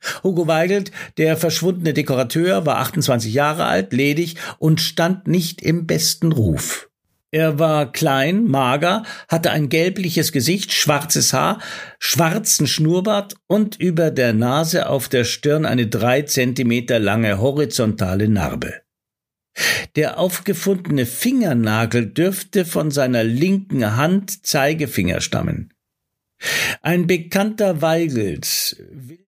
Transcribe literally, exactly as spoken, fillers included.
Hugo Weigelt, der verschwundene Dekorateur, war achtundzwanzig Jahre alt, ledig und stand nicht im besten Ruf. Er war klein, mager, hatte ein gelbliches Gesicht, schwarzes Haar, schwarzen Schnurrbart und über der Nase auf der Stirn eine drei Zentimeter lange horizontale Narbe. Der aufgefundene Fingernagel dürfte von seiner linken Hand Zeigefinger stammen. Ein bekannter Weigelt